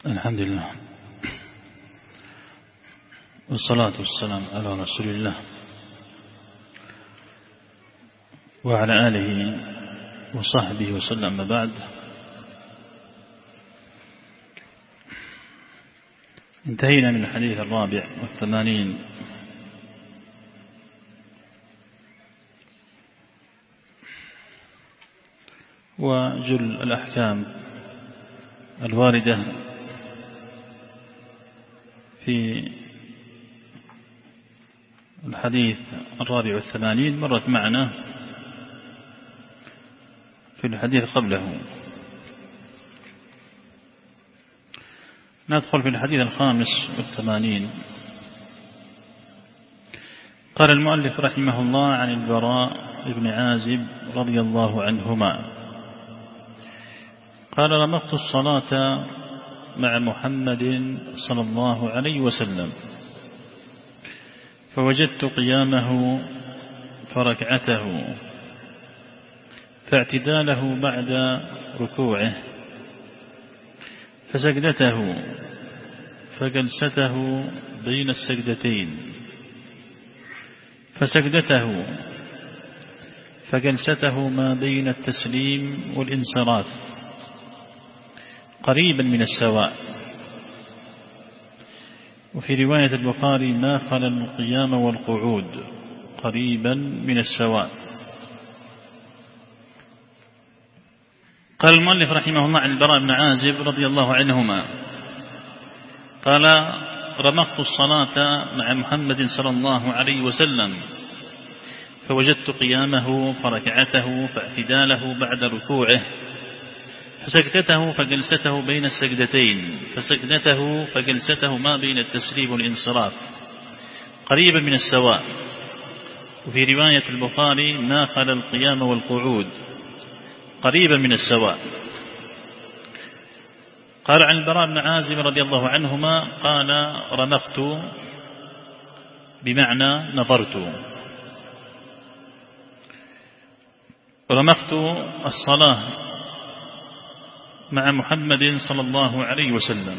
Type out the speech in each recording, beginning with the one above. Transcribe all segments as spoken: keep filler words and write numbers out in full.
الحمد لله والصلاة والسلام على رسول الله وعلى آله وصحبه وسلم. أما بعد، انتهينا من الحديث الرابع والثمانين وجل الأحكام الواردة في الحديث الرابع والثمانين مرت معنا في الحديث قبله. ندخل في الحديث الخامس والثمانين. قال المؤلف رحمه الله عن البراء بن عازب رضي الله عنهما قال: رمقت الصلاة مع محمد صلى الله عليه وسلم فوجدت قيامه فركعته فاعتداله بعد ركوعه فسجدته فجلسته بين السجدتين فسجدته فجلسته ما بين التسليم والانصراف قريبا من السواء. وفي رواية البخاري: ما خلا القيام والقعود قريبا من السواء. قال المؤلف رحمه الله عن البراء بن عازب رضي الله عنهما قال: رمقت الصلاة مع محمد صلى الله عليه وسلم فوجدت قيامه فركعته فاعتداله بعد ركوعه فسجدته فجلسته بين السجدتين فسجدته فجلسته ما بين التسليم والانصراف قريبا من السواء. وفي رواية البخاري: ما خلا القيام والقعود قريبا من السواء. قال عن البراء بن عازب رضي الله عنهما قال: رمقت بمعنى نظرت. رمقت الصلاة مع محمد صلى الله عليه وسلم،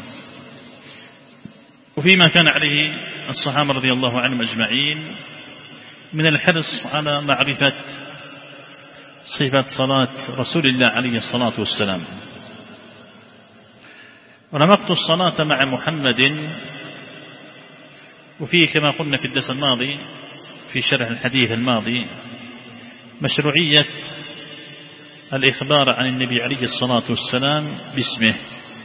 وفيما كان عليه الصحابة رضي الله عنهم أجمعين من الحرص على معرفة صفة صلاة رسول الله عليه الصلاة والسلام. رمقت الصلاة مع محمد، وفيه كما قلنا في الدرس الماضي في شرح الحديث الماضي مشروعية الإخبار عن النبي عليه الصلاة والسلام باسمه،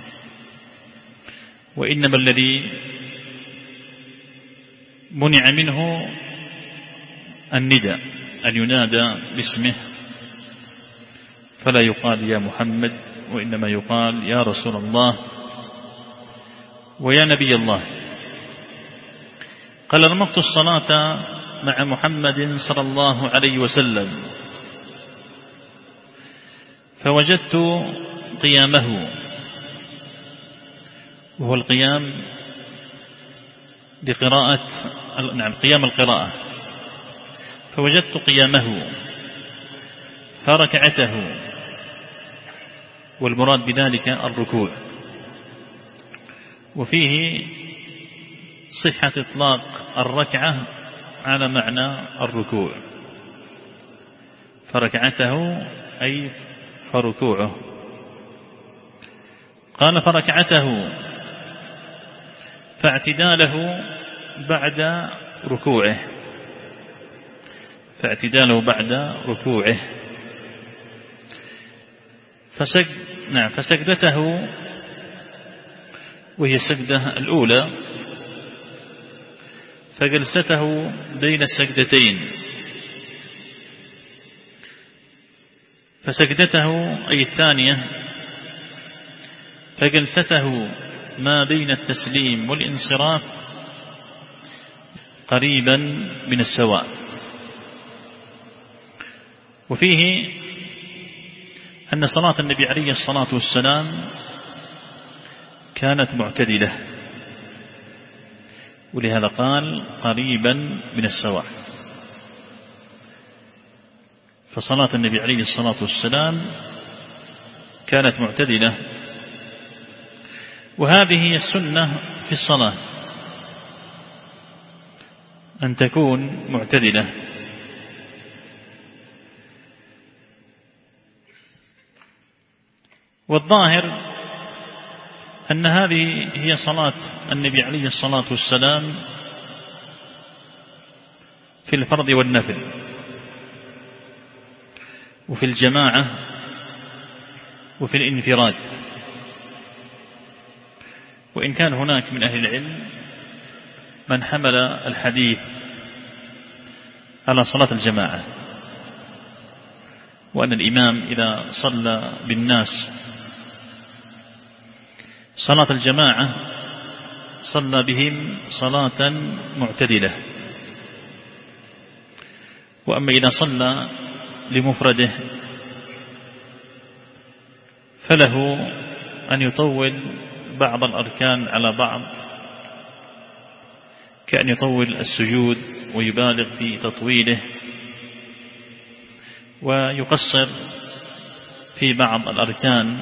وإنما الذي منع منه الندى، أن ينادى باسمه، فلا يقال يا محمد، وإنما يقال يا رسول الله ويا نبي الله. قال: رمقت الصلاة مع محمد صلى الله عليه وسلم فوجدت قيامه، وهو القيام لقراءة نعم قيام القراءة، فوجدت قيامه فركعته، والمراد بذلك الركوع. وفيه صحة إطلاق الركعة على معنى الركوع، فركعته أي فركوعه. قال: فركعته فاعتداله بعد ركوعه فاعتداله بعد ركوعه فسج... نعم فسجدته، وهي السجدة الأولى، فجلسته بين السجدتين فسجدته أي الثانية، فجلسته ما بين التسليم والانصراف قريبا من السواء. وفيه أن صلاة النبي عليه الصلاة والسلام كانت معتدلة، ولهذا قال قريبا من السواء. فصلاة النبي عليه الصلاة والسلام كانت معتدلة، وهذه هي السنة في الصلاة، أن تكون معتدلة. والظاهر أن هذه هي صلاة النبي عليه الصلاة والسلام في الفرض والنفل، وفي الجماعة، وفي الانفراد. وإن كان هناك من أهل العلم من حمل الحديث على صلاة الجماعة، وأن الإمام إذا صلى بالناس صلاة الجماعة صلى بهم صلاة معتدلة، وأما إذا صلى لمفرده فله أن يطول بعض الأركان على بعض، كأن يطول السجود ويبالغ في تطويله، ويقصر في بعض الأركان،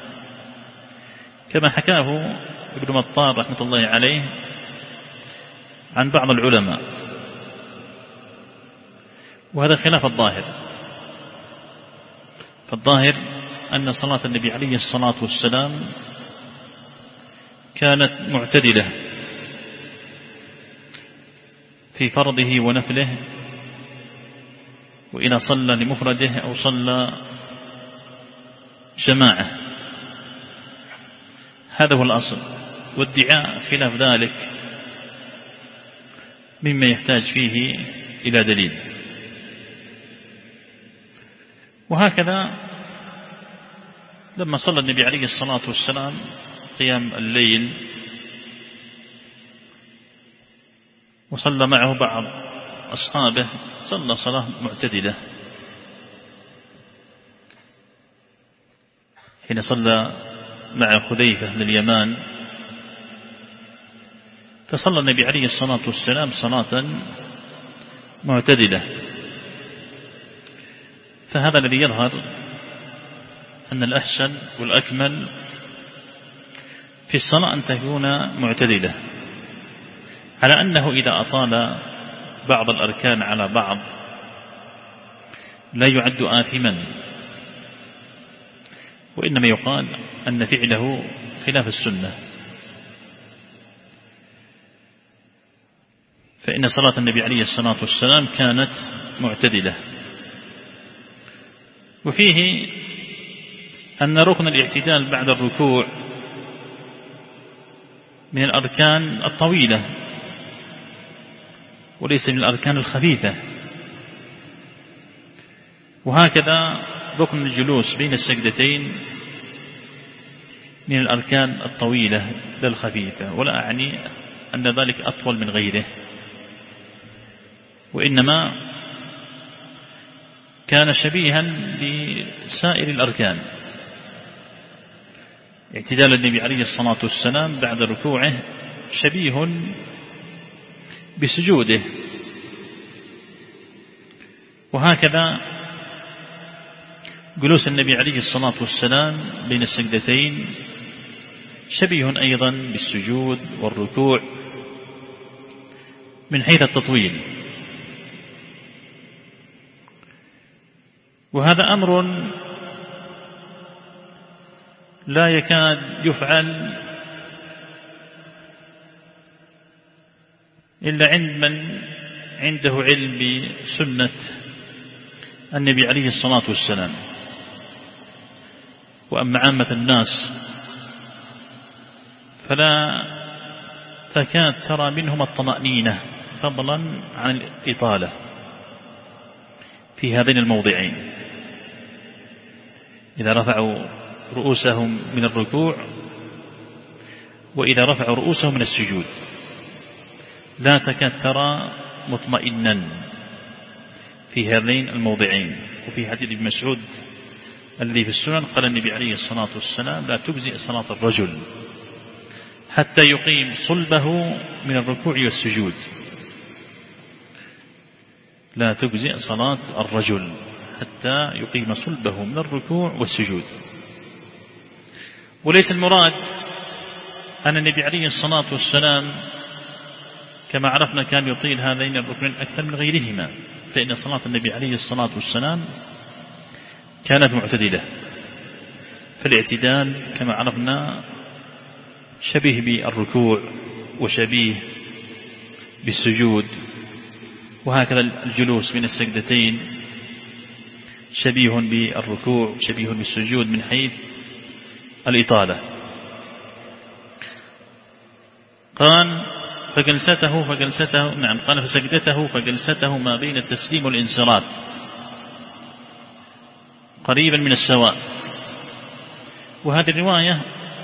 كما حكاه ابن مطار رحمة الله عليه عن بعض العلماء، وهذا خلاف الظاهر. فالظاهر أن صلاة النبي عليه الصلاة والسلام كانت معتدلة في فرضه ونفله، وإذا صلى لمفرده أو صلى جماعة، هذا هو الأصل. والدعاء خلاف ذلك مما يحتاج فيه إلى دليل. وهكذا لما صلى النبي عليه الصلاة والسلام قيام الليل وصلى معه بعض أصحابه، صلى صلاة معتدلة. حين صلى مع خذيفة بن اليمان فصلى النبي عليه الصلاة والسلام صلاة معتدلة. فهذا الذي يظهر أن الأحسن والأكمل في الصلاة أن تكون معتدلة، على أنه إذا أطال بعض الأركان على بعض لا يعد آثما، وإنما يقال أن فعله خلاف السنة. فإن صلاة النبي عليه الصلاة والسلام كانت معتدلة. وفيه أن ركن الاعتدال بعد الركوع من الأركان الطويلة وليس من الأركان الخفيفة. وهكذا ركن الجلوس بين السجدتين من الأركان الطويلة لا الخفيفة، ولا أعني أن ذلك أطول من غيره، وإنما كان شبيها لسائر الأركان. اعتدال النبي عليه الصلاة والسلام بعد ركوعه شبيه بسجوده، وهكذا جلوس النبي عليه الصلاة والسلام بين السجدتين شبيه أيضا بالسجود والركوع من حيث التطويل. وهذا أمر لا يكاد يفعل إلا عند من عنده علم بسنة النبي عليه الصلاة والسلام. وأما عامة الناس فلا تكاد ترى منهم الطمأنينة فضلا عن الإطالة في هذين الموضعين. إذا رفعوا رؤوسهم من الركوع وإذا رفعوا رؤوسهم من السجود لا تكاد ترى مطمئنا في هذين الموضعين. وفي حديث ابن مسعود الذي في السنن قال النبي عليه الصلاة والسلام لا تجزئ صلاة الرجل حتى يقيم صلبه من الركوع والسجود. لا تجزئ صلاة الرجل حتى يقيم صلبه من الركوع والسجود. وليس المراد أن النبي عليه الصلاة والسلام كما عرفنا كان يطيل هذين الركنين أكثر من غيرهما، فإن صلاة النبي عليه الصلاة والسلام كانت معتدلة، فالاعتدال كما عرفنا شبيه بالركوع وشبيه بالسجود، وهكذا الجلوس بين السجدتين شبيه بالركوع شبيه بالسجود من حيث الإطالة. قال فجلسته فجلسته نعم قال فسجدته فجلسته ما بين التسليم والانصراف قريبا من السواء. وهذه الرواية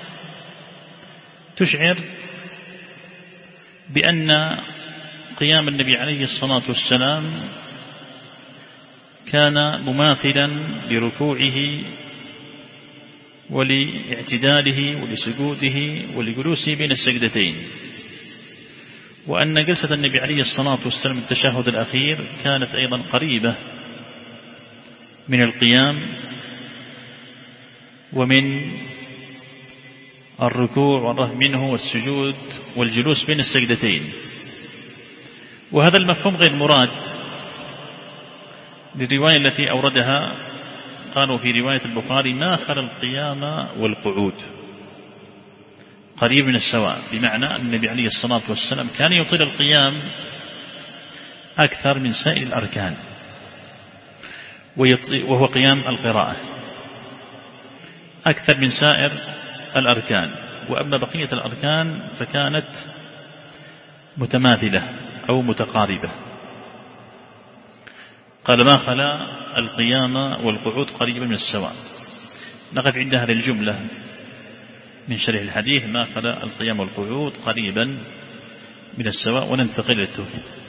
تشعر بأن قيام النبي عليه الصلاة والسلام كان مماثلا لركوعه ولاعتداله ولسجوده ولجلوسه بين السجدتين، وأن جلسة النبي عليه الصلاة والسلام التشهد الأخير كانت أيضا قريبة من القيام ومن الركوع والرفع منه والسجود والجلوس بين السجدتين. وهذا المفهوم غير مراد للرواية التي أوردها، قالوا في رواية البخاري ما خلا القيام والقعود قريب من السواء، بمعنى أن النبي عليه الصلاة والسلام كان يطيل القيام أكثر من سائر الأركان، وهو قيام القراءة أكثر من سائر الأركان، وأما بقية الأركان فكانت متماثلة أو متقاربة. قال ما خلا القيام والقعود قريبا من السواء. نقف عند هذه الجملة من شرح الحديث ما خلا القيام والقعود قريبا من السواء، وننتقل للتوحيد.